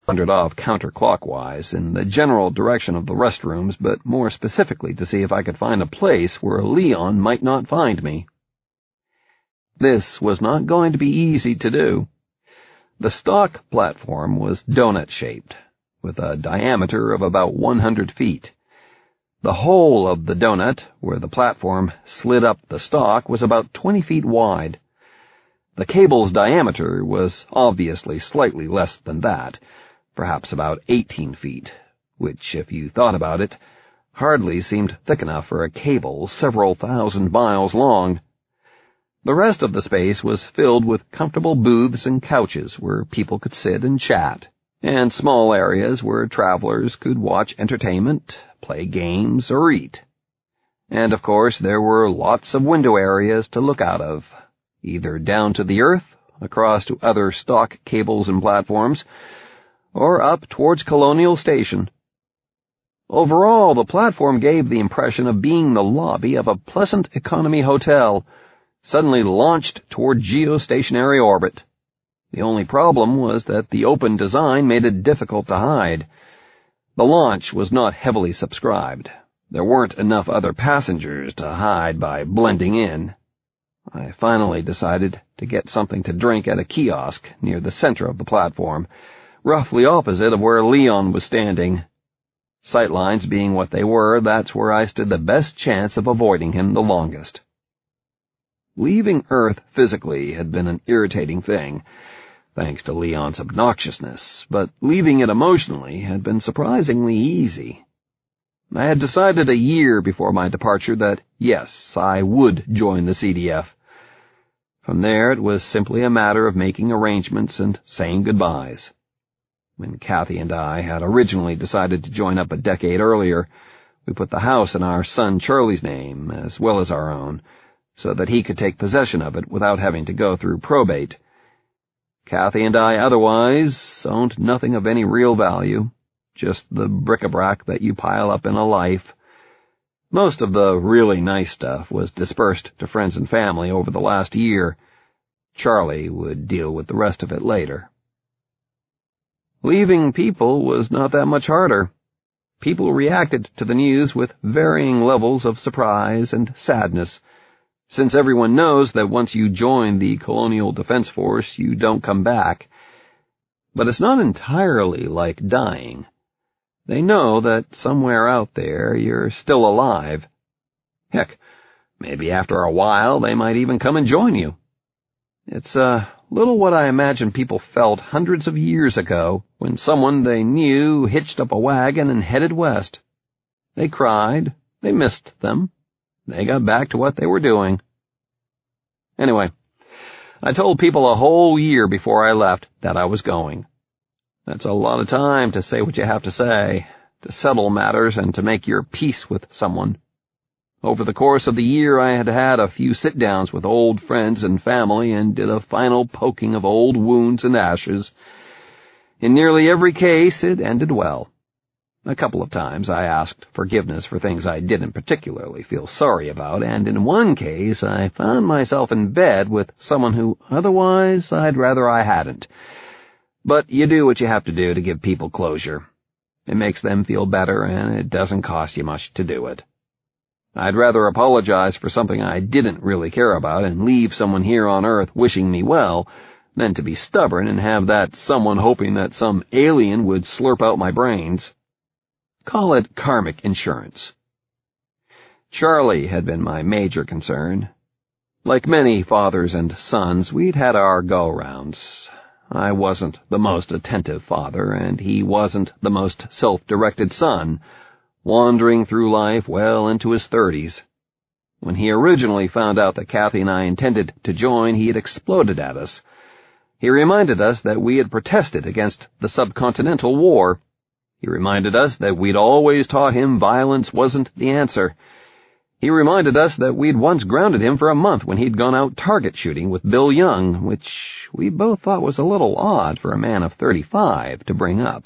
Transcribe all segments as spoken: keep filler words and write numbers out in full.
wandered off counterclockwise in the general direction of the restrooms, but more specifically to see if I could find a place where Leon might not find me. This was not going to be easy to do. The stock platform was donut-shaped, with a diameter of about one hundred feet. The hole of the donut, where the platform slid up the stock, was about twenty feet wide. The cable's diameter was obviously slightly less than that, perhaps about eighteen feet, which, if you thought about it, hardly seemed thick enough for a cable several thousand miles long. The rest of the space was filled with comfortable booths and couches where people could sit and chat, and small areas where travelers could watch entertainment, play games, or eat. And, of course, there were lots of window areas to look out of, either down to the earth, across to other stock cables and platforms, or up towards Colonial Station. Overall, the platform gave the impression of being the lobby of a pleasant economy hotel, suddenly launched toward geostationary orbit. The only problem was that the open design made it difficult to hide. The launch was not heavily subscribed. There weren't enough other passengers to hide by blending in. I finally decided to get something to drink at a kiosk near the center of the platform, roughly opposite of where Leon was standing. Sightlines being what they were, that's where I stood the best chance of avoiding him the longest. Leaving Earth physically had been an irritating thing, thanks to Leon's obnoxiousness, but leaving it emotionally had been surprisingly easy. I had decided a year before my departure that, yes, I would join the C D F. From there, it was simply a matter of making arrangements and saying goodbyes. When Kathy and I had originally decided to join up a decade earlier, we put the house in our son Charlie's name, as well as our own, so that he could take possession of it without having to go through probate. Kathy and I otherwise owned nothing of any real value, just the bric-a-brac that you pile up in a life. Most of the really nice stuff was dispersed to friends and family over the last year. Charlie would deal with the rest of it later. Leaving people was not that much harder. People reacted to the news with varying levels of surprise and sadness, since everyone knows that once you join the Colonial Defense Force, you don't come back. But it's not entirely like dying. They know that somewhere out there you're still alive. Heck, maybe after a while they might even come and join you. It's a little what I imagine people felt hundreds of years ago when someone they knew hitched up a wagon and headed west. They cried, they missed them. They got back to what they were doing. Anyway, I told people a whole year before I left that I was going. That's a lot of time to say what you have to say, to settle matters and to make your peace with someone. Over the course of the year, I had had a few sit-downs with old friends and family and did a final poking of old wounds and ashes. In nearly every case, it ended well. A couple of times I asked forgiveness for things I didn't particularly feel sorry about, and in one case I found myself in bed with someone who otherwise I'd rather I hadn't. But you do what you have to do to give people closure. It makes them feel better, and it doesn't cost you much to do it. I'd rather apologize for something I didn't really care about and leave someone here on Earth wishing me well than to be stubborn and have that someone hoping that some alien would slurp out my brains. Call it karmic insurance. Charlie had been my major concern. Like many fathers and sons, we'd had our go-rounds. I wasn't the most attentive father, and he wasn't the most self-directed son, wandering through life well into his thirties. When he originally found out that Kathy and I intended to join, he had exploded at us. He reminded us that we had protested against the subcontinental war. He reminded us that we'd always taught him violence wasn't the answer. He reminded us that we'd once grounded him for a month when he'd gone out target shooting with Bill Young, which we both thought was a little odd for a man of thirty-five to bring up.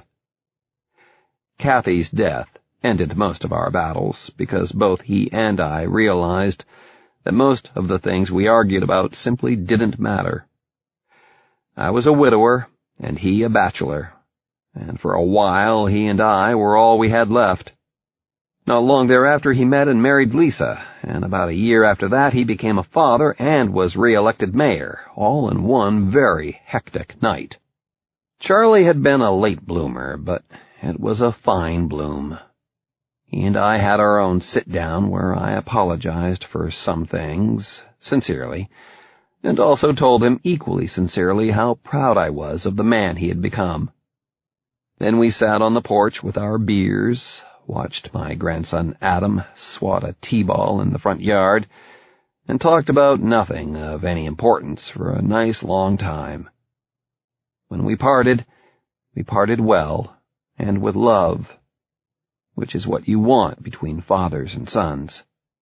Kathy's death ended most of our battles, because both he and I realized that most of the things we argued about simply didn't matter. I was a widower, and he a bachelor, and for a while he and I were all we had left. Not long thereafter he met and married Lisa, and about a year after that he became a father and was re-elected mayor, all in one very hectic night. Charlie had been a late bloomer, but it was a fine bloom. He and I had our own sit-down where I apologized for some things, sincerely, and also told him equally sincerely how proud I was of the man he had become. Then we sat on the porch with our beers, watched my grandson Adam swat a t-ball in the front yard, and talked about nothing of any importance for a nice long time. When we parted, we parted well and with love, which is what you want between fathers and sons.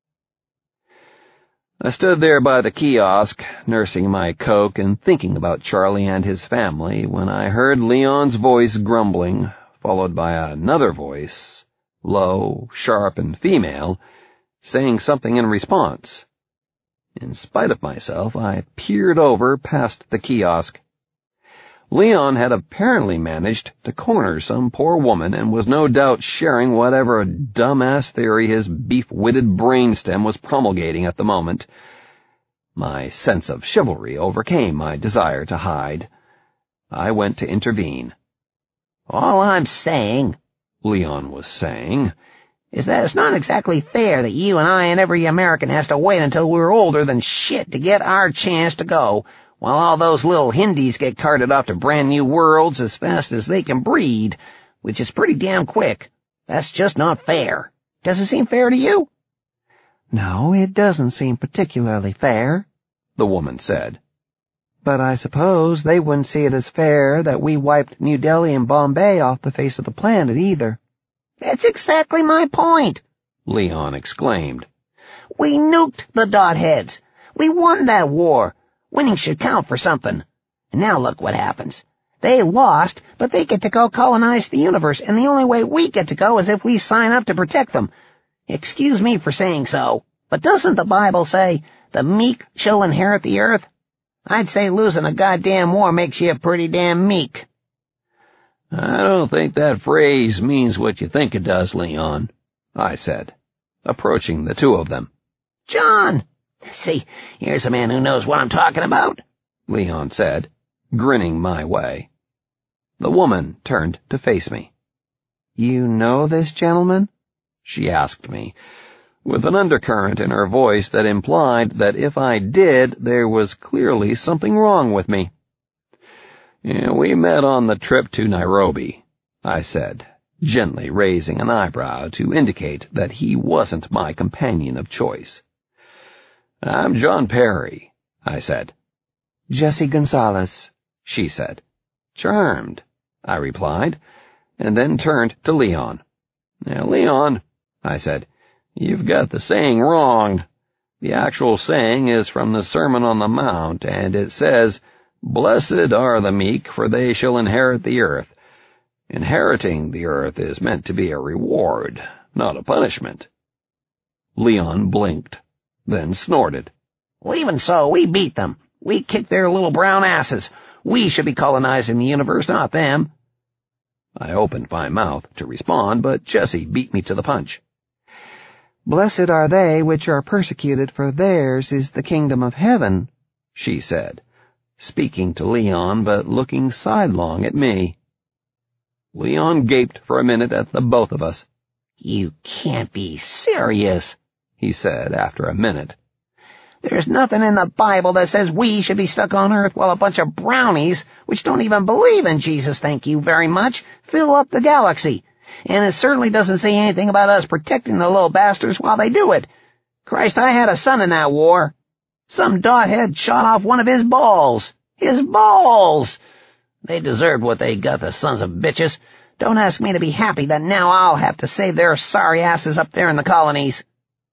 I stood there by the kiosk, nursing my Coke and thinking about Charlie and his family, when I heard Leon's voice grumbling, followed by another voice, low, sharp, and female, saying something in response. In spite of myself, I peered over past the kiosk. Leon had apparently managed to corner some poor woman and was no doubt sharing whatever dumbass theory his beef-witted brainstem was promulgating at the moment. My sense of chivalry overcame my desire to hide. I went to intervene. "All I'm saying," Leon was saying, "is that it's not exactly fair that you and I and every American has to wait until we're older than shit to get our chance to go, while all those little Hindis get carted off to brand new worlds as fast as they can breed, which is pretty damn quick. That's just not fair. Does it seem fair to you?" "No, it doesn't seem particularly fair," the woman said. "But I suppose they wouldn't see it as fair that we wiped New Delhi and Bombay off the face of the planet either." "That's exactly my point," Leon exclaimed. "We nuked the dot heads. We won that war. Winning should count for something. And now look what happens. They lost, but they get to go colonize the universe, and the only way we get to go is if we sign up to protect them. Excuse me for saying so, but doesn't the Bible say, 'The meek shall inherit the earth'? I'd say losing a goddamn war makes you pretty damn meek." "I don't think that phrase means what you think it does, Leon," I said, approaching the two of them. "John, see, here's a man who knows what I'm talking about," Leon said, grinning my way. The woman turned to face me. "You know this gentleman?" she asked me, with an undercurrent in her voice that implied that if I did, there was clearly something wrong with me. "Yeah, we met on the trip to Nairobi," I said, gently raising an eyebrow to indicate that he wasn't my companion of choice. "I'm John Perry," I said. "Jesse Gonzalez," she said. "Charmed," I replied, and then turned to Leon. "Now, Leon," I said, "you've got the saying wrong. The actual saying is from the Sermon on the Mount, and it says, 'Blessed are the meek, for they shall inherit the earth.' Inheriting the earth is meant to be a reward, not a punishment." Leon blinked, then snorted. "Well, even so, we beat them. We kicked their little brown asses. We should be colonizing the universe, not them." I opened my mouth to respond, but Jessie beat me to the punch. "Blessed are they which are persecuted, for theirs is the kingdom of heaven," she said, speaking to Leon but looking sidelong at me. Leon gaped for a minute at the both of us. "You can't be serious," he said after a minute. "There's nothing in the Bible that says we should be stuck on earth while a bunch of brownies, which don't even believe in Jesus, thank you very much, fill up the galaxy. And it certainly doesn't say anything about us protecting the little bastards while they do it. Christ, I had a son in that war. Some dothead shot off one of his balls. His balls! They deserved what they got, the sons of bitches. Don't ask me to be happy that now I'll have to save their sorry asses up there in the colonies."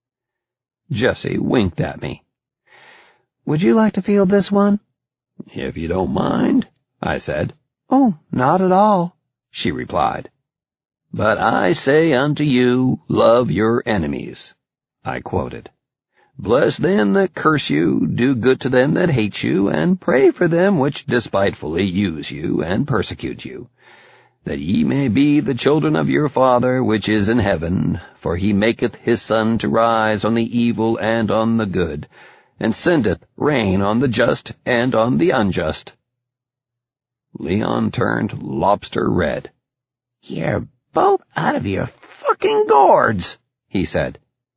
Jessie winked at me. "Would you like to field this one?" "If you don't mind," I said. "Oh, not at all," she replied. "But I say unto you, love your enemies," I quoted. "Bless them that curse you, do good to them that hate you, and pray for them which despitefully use you and persecute you, that ye may be the children of your Father which is in heaven, for he maketh his sun to rise on the evil and on the good, and sendeth rain on the just and on the unjust." Leon turned lobster red. "You're both out of your fucking gourds," he said,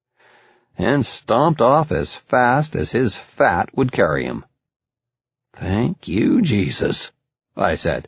and stomped off as fast as his fat would carry him. "Thank you, Jesus," I said.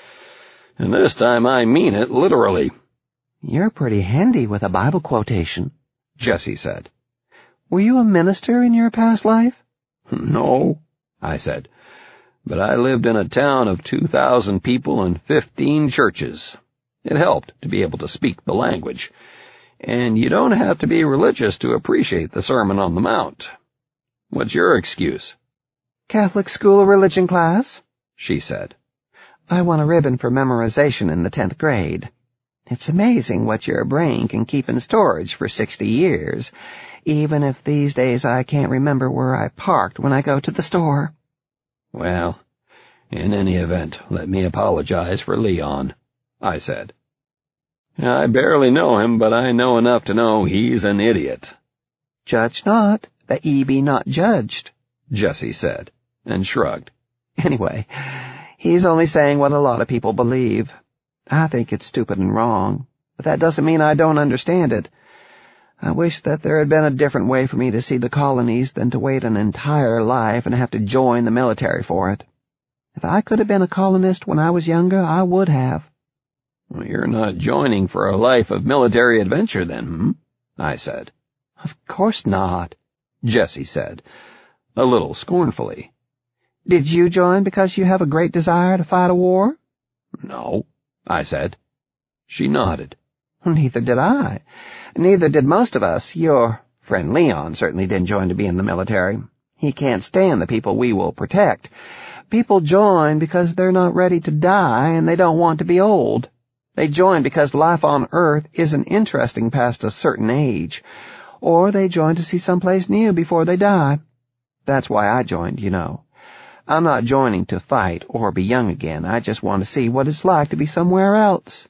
"And this time I mean it literally." "You're pretty handy with a Bible quotation," Jessie said. "Were you a minister in your past life?" "No," I said, "but I lived in a town of two thousand people and fifteen churches. It helped to be able to speak the language, and you don't have to be religious to appreciate the Sermon on the Mount. What's your excuse?" "Catholic school religion class," she said. "I won a ribbon for memorization in the tenth grade. It's amazing what your brain can keep in storage for sixty years, even if these days I can't remember where I parked when I go to the store." "Well, in any event, let me apologize for Leon," I said. "I barely know him, but I know enough to know he's an idiot." "Judge not, that ye be not judged," Jessie said, and shrugged. "Anyway, he's only saying what a lot of people believe. I think it's stupid and wrong, but that doesn't mean I don't understand it. I wish that there had been a different way for me to see the colonies than to wait an entire life and have to join the military for it. If I could have been a colonist when I was younger, I would have." "Well, you're not joining for a life of military adventure, then, hmm?" I said. "Of course not," Jessie said, a little scornfully. "Did you join because you have a great desire to fight a war?" "No," I said. She nodded. "Neither did I. Neither did most of us. Your friend Leon certainly didn't join to be in the military. He can't stand the people we will protect. People join because they're not ready to die and they don't want to be old. They join because life on Earth isn't interesting past a certain age, or they join to see someplace new before they die. That's why I joined, you know. I'm not joining to fight or be young again. I just want to see what it's like to be somewhere else."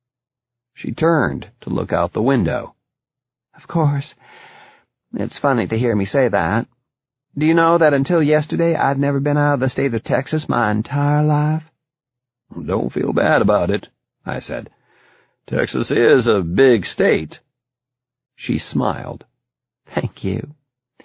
She turned to look out the window. "Of course, it's funny to hear me say that. Do you know that until yesterday I'd never been out of the state of Texas my entire life?" "Don't feel bad about it," I said. "Texas is a big state." She smiled. "Thank you.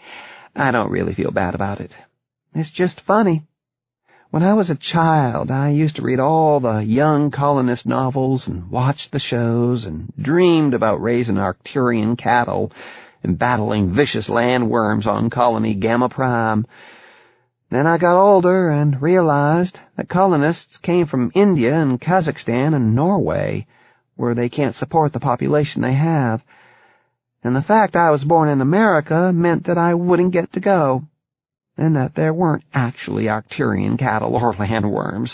I don't really feel bad about it. It's just funny. When I was a child, I used to read all the young colonist novels and watch the shows and dreamed about raising Arcturian cattle and battling vicious landworms on colony Gamma Prime. Then I got older and realized that colonists came from India and Kazakhstan and Norway, where they can't support the population they have. And the fact I was born in America meant that I wouldn't get to go, and that there weren't actually Arcturian cattle or landworms.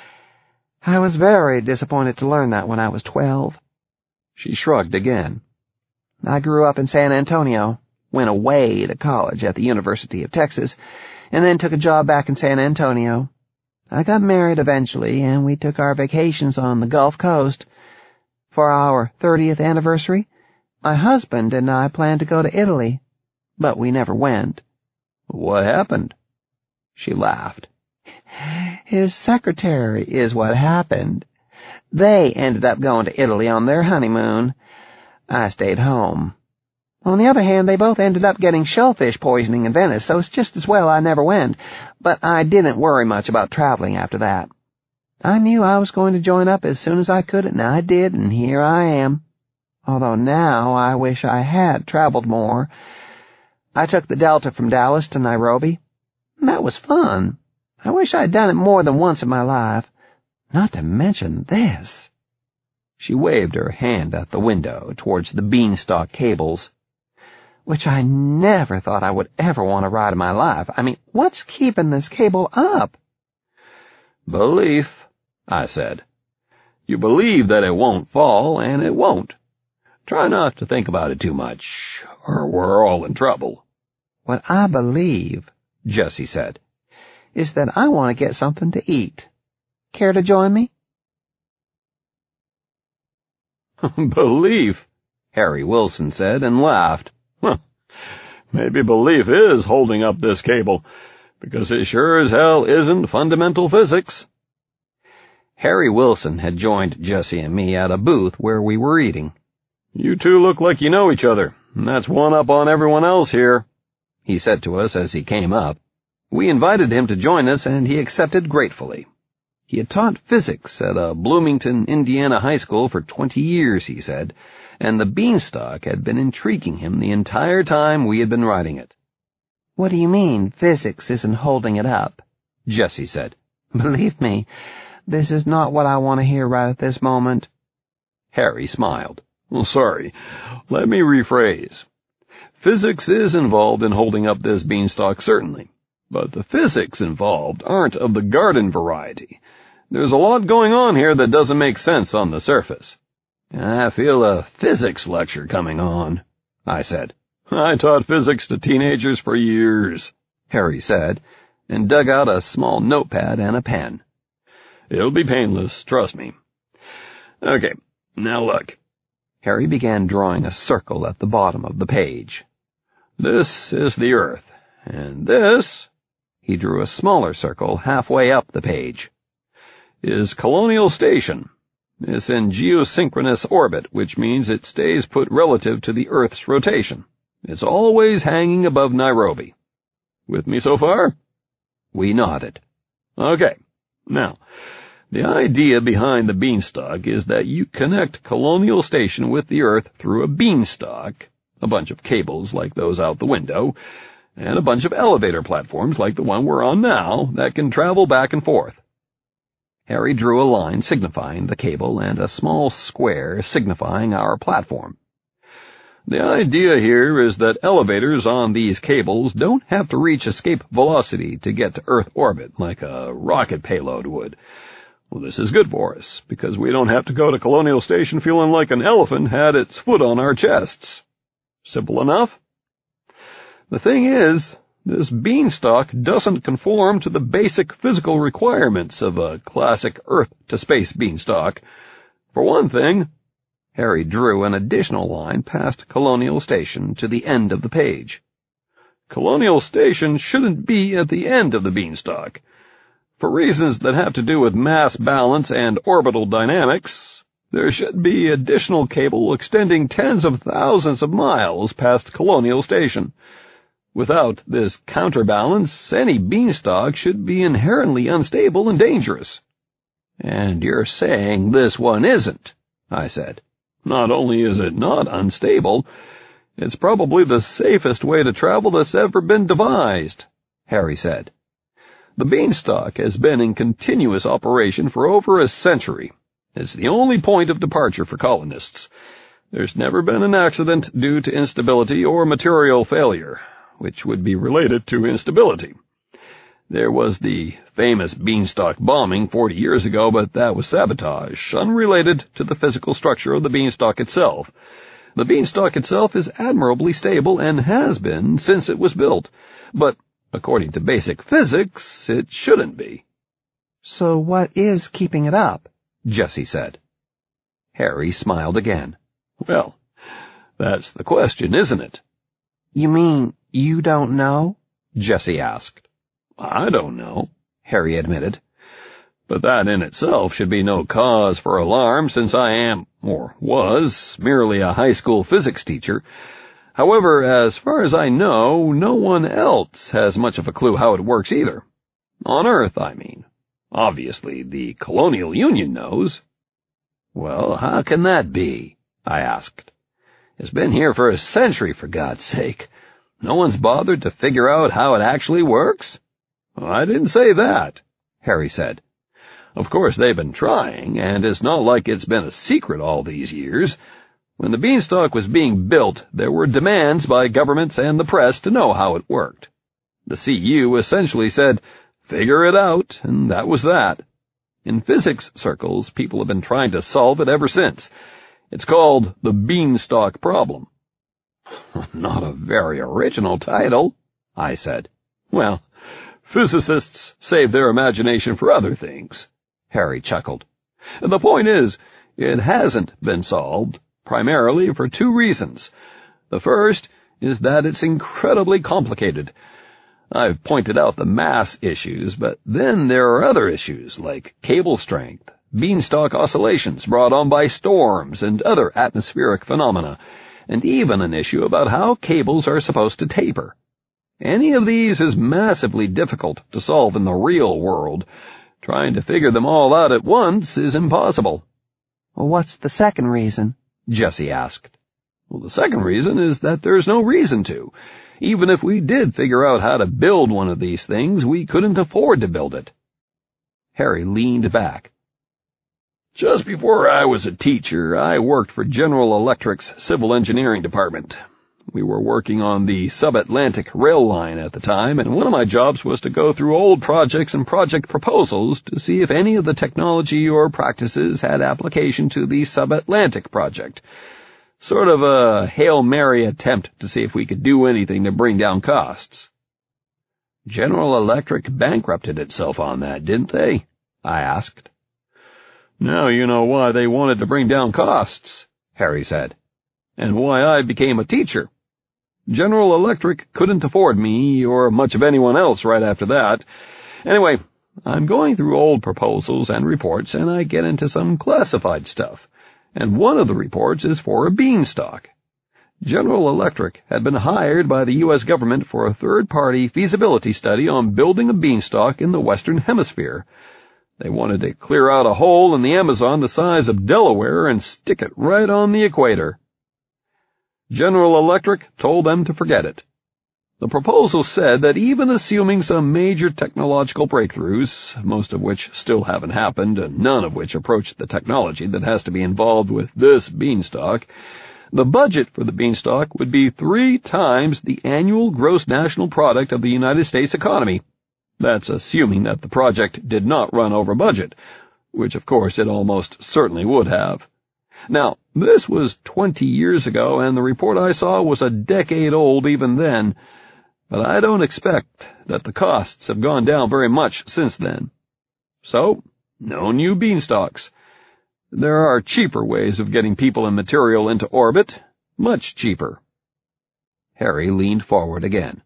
I was very disappointed to learn that when I was twelve. She shrugged again. I grew up in San Antonio, went away to college at the University of Texas, and then took a job back in San Antonio. I got married eventually, and we took our vacations on the Gulf Coast. For our thirtieth anniversary, my husband and I planned to go to Italy, but we never went. What happened? She laughed. His secretary is what happened. They ended up going to Italy on their honeymoon. I stayed home. On the other hand, they both ended up getting shellfish poisoning in Venice, so it's just as well I never went, but I didn't worry much about traveling after that. I knew I was going to join up as soon as I could, and I did, and here I am. Although now I wish I had traveled more. I took the Delta from Dallas to Nairobi. That was fun. I wish I'd done it more than once in my life. Not to mention this. She waved her hand out the window towards the beanstalk cables, which I never thought I would ever want to ride in my life. I mean, what's keeping this cable up? Belief, I said. You believe that it won't fall, and it won't. Try not to think about it too much, or we're all in trouble. What I believe, Jessie said, is that I want to get something to eat. Care to join me? Belief, Harry Wilson said and laughed. Huh. Maybe belief is holding up this cable, because it sure as hell isn't fundamental physics. Harry Wilson had joined Jessie and me at a booth where we were eating. You two look like you know each other, and that's one up on everyone else here, he said to us as he came up. We invited him to join us, and he accepted gratefully. He had taught physics at a Bloomington, Indiana high school for twenty years, he said, and the beanstalk had been intriguing him the entire time we had been writing it. What do you mean, physics isn't holding it up? Jessie said. Believe me, this is not what I want to hear right at this moment. Harry smiled. Well, sorry, let me rephrase. Physics is involved in holding up this beanstalk, certainly, but the physics involved aren't of the garden variety. There's a lot going on here that doesn't make sense on the surface. I feel a physics lecture coming on, I said. I taught physics to teenagers for years, Harry said, and dug out a small notepad and a pen. It'll be painless, trust me. Okay, now look. Harry began drawing a circle at the bottom of the page. This is the Earth, and this, he drew a smaller circle halfway up the page, is Colonial Station. It's in geosynchronous orbit, which means it stays put relative to the Earth's rotation. It's always hanging above Nairobi. With me so far? We nodded. Okay, now, the idea behind the beanstalk is that you connect Colonial Station with the Earth through a beanstalk, a bunch of cables like those out the window, and a bunch of elevator platforms like the one we're on now that can travel back and forth. Harry drew a line signifying the cable and a small square signifying our platform. The idea here is that elevators on these cables don't have to reach escape velocity to get to Earth orbit like a rocket payload would. Well, this is good for us, because we don't have to go to Colonial Station feeling like an elephant had its foot on our chests. Simple enough? The thing is, this beanstalk doesn't conform to the basic physical requirements of a classic Earth-to-space beanstalk. For one thing, Harry drew an additional line past Colonial Station to the end of the page. Colonial Station shouldn't be at the end of the beanstalk. For reasons that have to do with mass balance and orbital dynamics, there should be additional cable extending tens of thousands of miles past Colonial Station. Without this counterbalance, any beanstalk should be inherently unstable and dangerous. And you're saying this one isn't, I said. Not only is it not unstable, it's probably the safest way to travel that's ever been devised, Harry said. The beanstalk has been in continuous operation for over a century. It's the only point of departure for colonists. There's never been an accident due to instability or material failure, which would be related to instability. There was the famous beanstalk bombing forty years ago, but that was sabotage, unrelated to the physical structure of the beanstalk itself. The beanstalk itself is admirably stable and has been since it was built, but according to basic physics, it shouldn't be. So what is keeping it up? Jessie said. Harry smiled again. Well, that's the question, isn't it? You mean you don't know? Jessie asked. I don't know, Harry admitted. But that in itself should be no cause for alarm, since I am, or was, merely a high school physics teacher. However, as far as I know, no one else has much of a clue how it works either. On Earth, I mean. Obviously, the Colonial Union knows. Well, how can that be? I asked. It's been here for a century, for God's sake. No one's bothered to figure out how it actually works? Well, I didn't say that, Harry said. Of course, they've been trying, and it's not like it's been a secret all these years. When the beanstalk was being built, there were demands by governments and the press to know how it worked. The C U essentially said, figure it out, and that was that. In physics circles, people have been trying to solve it ever since. It's called the beanstalk problem. Not a very original title, I said. Well, physicists save their imagination for other things, Harry chuckled. The point is, It hasn't been solved, primarily for two reasons. The first is that it's incredibly complicated. I've pointed out the mass issues, but then there are other issues like cable strength, beanstalk oscillations brought on by storms and other atmospheric phenomena, and even an issue about how cables are supposed to taper. Any of these is massively difficult to solve in the real world. Trying to figure them all out at once is impossible. Well, what's the second reason? Jessie asked. Well, the second reason is that there's no reason to. Even if we did figure out how to build one of these things, we couldn't afford to build it. Harry leaned back. Just before I was a teacher, I worked for General Electric's civil engineering department. We were working on the sub-Atlantic rail line at the time, and one of my jobs was to go through old projects and project proposals to see if any of the technology or practices had application to the sub-Atlantic project. Sort of a Hail Mary attempt to see if we could do anything to bring down costs. General Electric bankrupted itself on that, didn't they? I asked. Now you know why they wanted to bring down costs, Harry said, and why I became a teacher. General Electric couldn't afford me or much of anyone else right after that. Anyway, I'm going through old proposals and reports, and I get into some classified stuff. And one of the reports is for a beanstalk. General Electric had been hired by the U S government for a third-party feasibility study on building a beanstalk in the Western Hemisphere. They wanted to clear out a hole in the Amazon the size of Delaware and stick it right on the equator. General Electric told them to forget it. The proposal said that even assuming some major technological breakthroughs, most of which still haven't happened and none of which approach the technology that has to be involved with this beanstalk, the budget for the beanstalk would be three times the annual gross national product of the United States economy. That's assuming that the project did not run over budget, which of course it almost certainly would have. Now, this was twenty years ago, and the report I saw was a decade old even then, but I don't expect that the costs have gone down very much since then. So, no new beanstalks. There are cheaper ways of getting people and material into orbit, much cheaper. Harry leaned forward again.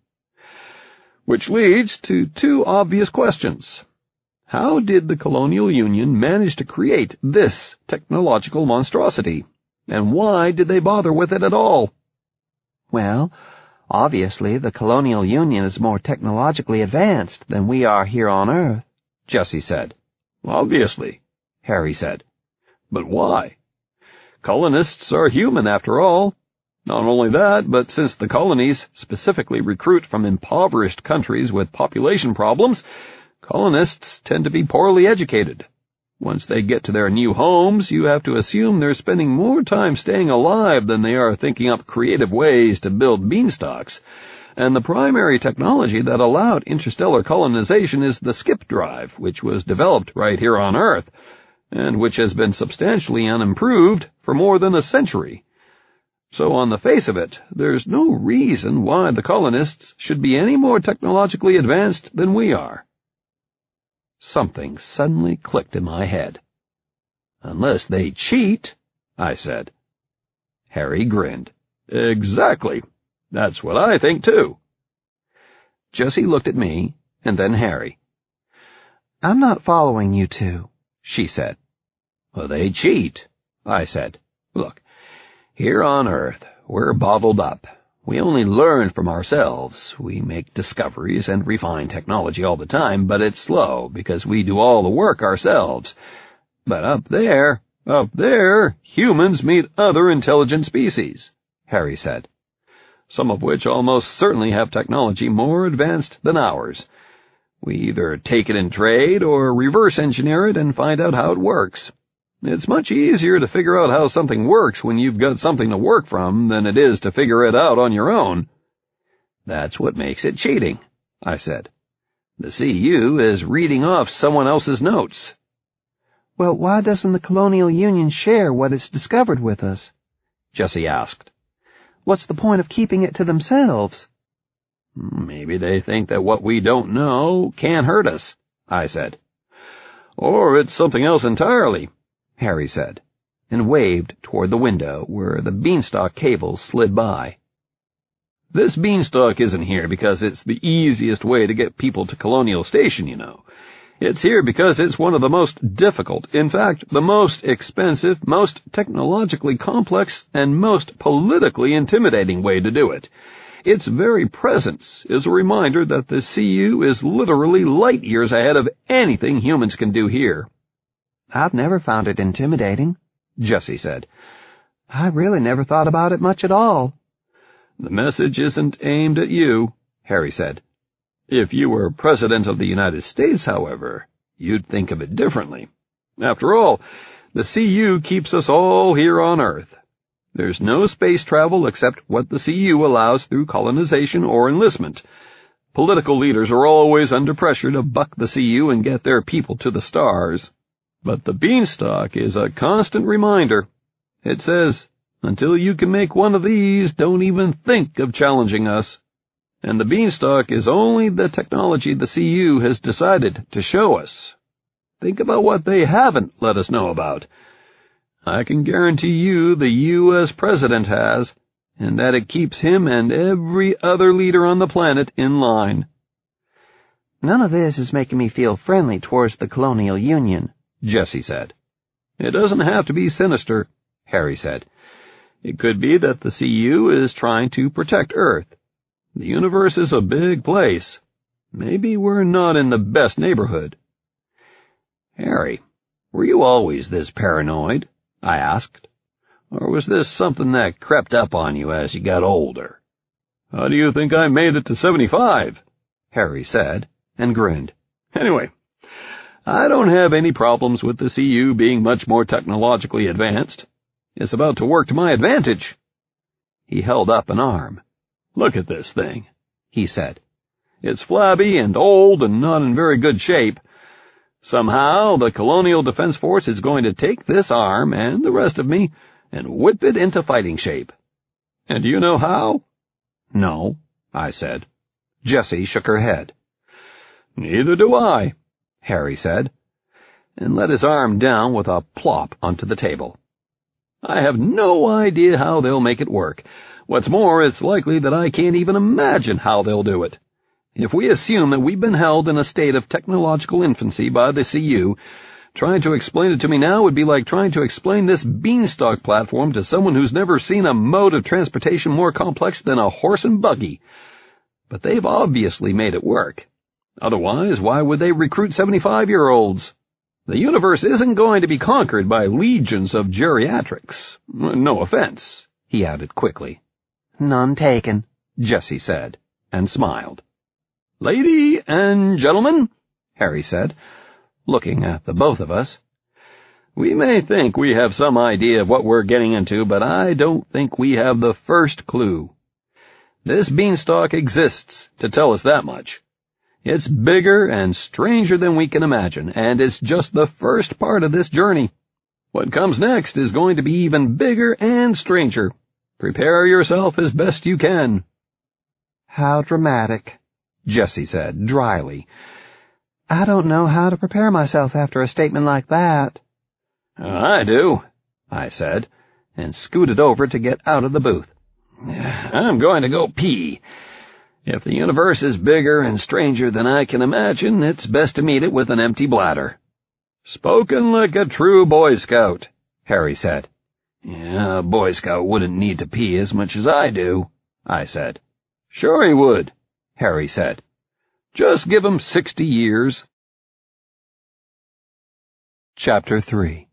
Which leads to two obvious questions. How did the Colonial Union manage to create this technological monstrosity? And why did they bother with it at all? Well, obviously the Colonial Union is more technologically advanced than we are here on Earth, Jessie said. Obviously, Harry said. But why? Colonists are human, after all. Not only that, but since the colonies specifically recruit from impoverished countries with population problems, colonists tend to be poorly educated. Once they get to their new homes, you have to assume they're spending more time staying alive than they are thinking up creative ways to build beanstalks, and the primary technology that allowed interstellar colonization is the skip drive, which was developed right here on Earth, and which has been substantially unimproved for more than a century. So on the face of it, there's no reason why the colonists should be any more technologically advanced than we are. Something suddenly clicked in my head. Unless they cheat, I said. Harry grinned. Exactly. That's what I think, too. Jessie looked at me, and then Harry. I'm not following you two, she said. Well, they cheat, I said. Look, here on Earth, we're bottled up. We only learn from ourselves. We make discoveries and refine technology all the time, but it's slow because we do all the work ourselves. But up there, up there, humans meet other intelligent species, Harry said, some of which almost certainly have technology more advanced than ours. We either take it in trade or reverse engineer it and find out how it works. It's much easier to figure out how something works when you've got something to work from than it is to figure it out on your own. That's what makes it cheating, I said. The C U is reading off someone else's notes. Well, why doesn't the Colonial Union share what it's discovered with us? Jessie asked. What's the point of keeping it to themselves? Maybe they think that what we don't know can't hurt us, I said. Or it's something else entirely, Harry said. and waved toward the window where the beanstalk cables slid by. "This beanstalk isn't here because it's the easiest way to get people to Colonial Station, you know. It's here because it's one of the most difficult, in fact, the most expensive, most technologically complex, and most politically intimidating way to do it. Its very presence is a reminder that the C U is literally light years ahead of anything humans can do here." "I've never found it intimidating," Jessie said. "I really never thought about it much at all." "The message isn't aimed at you," Harry said. "If you were President of the United States, however, you'd think of it differently. After all, the C U keeps us all here on Earth. There's no space travel except what the C U allows through colonization or enlistment. Political leaders are always under pressure to buck the C U and get their people to the stars. But the beanstalk is a constant reminder. It says, until you can make one of these, don't even think of challenging us. And the beanstalk is only the technology the C U has decided to show us. Think about what they haven't let us know about. I can guarantee you the U S president has, and that it keeps him and every other leader on the planet in line." "None of this is making me feel friendly towards the Colonial Union," Jessie said. "It doesn't have to be sinister," Harry said. "It could be that the C U is trying to protect Earth. The universe is a big place. Maybe we're not in the best neighborhood." "Harry, were you always this paranoid?" I asked. "Or was this something that crept up on you as you got older?" "How do you think I made it to seventy-five? Harry said, and grinned. "Anyway, I don't have any problems with the C U being much more technologically advanced. It's about to work to my advantage." He held up an arm. "Look at this thing," he said. "It's flabby and old and not in very good shape. Somehow the Colonial Defense Force is going to take this arm and the rest of me and whip it into fighting shape. And do you know how?" "No," I said. Jessie shook her head. "Neither do I," Harry said, and let his arm down with a plop onto the table. "I have no idea how they'll make it work. What's more, it's likely that I can't even imagine how they'll do it. If we assume that we've been held in a state of technological infancy by the C U, trying to explain it to me now would be like trying to explain this beanstalk platform to someone who's never seen a mode of transportation more complex than a horse and buggy. But they've obviously made it work. Otherwise, why would they recruit seventy-five-year-olds? The universe isn't going to be conquered by legions of geriatrics. No offense," he added quickly. "None taken," Jessie said, and smiled. "Lady and gentlemen," Harry said, looking at the both of us, "we may think we have some idea of what we're getting into, but I don't think we have the first clue. This beanstalk exists to tell us that much. It's bigger and stranger than we can imagine, and it's just the first part of this journey. What comes next is going to be even bigger and stranger. Prepare yourself as best you can." "How dramatic," Jessie said dryly. "I don't know how to prepare myself after a statement like that." "I do," I said, and scooted over to get out of the booth. "I'm going to go pee. If the universe is bigger and stranger than I can imagine, it's best to meet it with an empty bladder." "Spoken like a true Boy Scout," Harry said. "Yeah, a Boy Scout wouldn't need to pee as much as I do," I said. "Sure he would," Harry said. "Just give him sixty years. Chapter three.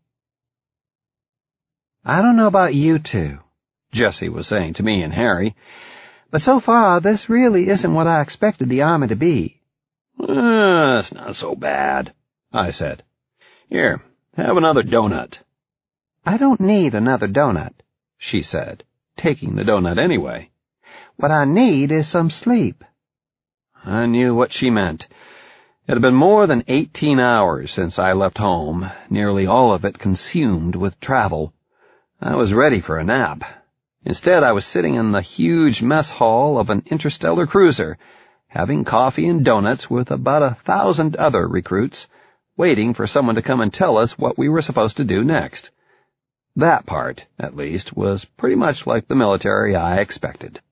"I don't know about you two," Jessie was saying to me and Harry, "but so far this really isn't what I expected the Army to be." Uh, it's not so bad," I said. "Here, have another donut." "I don't need another donut," she said, taking the donut anyway. "What I need is some sleep." I knew what she meant. It had been more than eighteen hours since I left home, nearly all of it consumed with travel. I was ready for a nap. Instead, I was sitting in the huge mess hall of an interstellar cruiser, having coffee and donuts with about a thousand other recruits, waiting for someone to come and tell us what we were supposed to do next. That part, at least, was pretty much like the military I expected.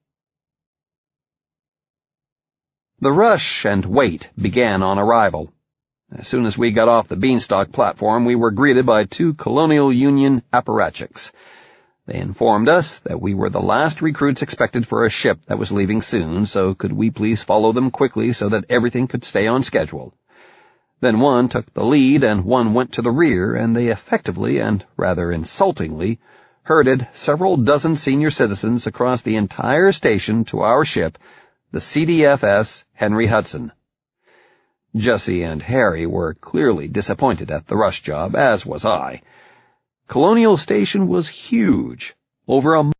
The rush and wait began on arrival. As soon as we got off the Beanstalk platform, we were greeted by two Colonial Union apparatchiks. They informed us that we were the last recruits expected for a ship that was leaving soon, so could we please follow them quickly so that everything could stay on schedule. Then one took the lead and one went to the rear, and they effectively, and rather insultingly, herded several dozen senior citizens across the entire station to our ship, the C D F S Henry Hudson. Jessie and Harry were clearly disappointed at the rush job, as was I. Colonial Station was huge, over a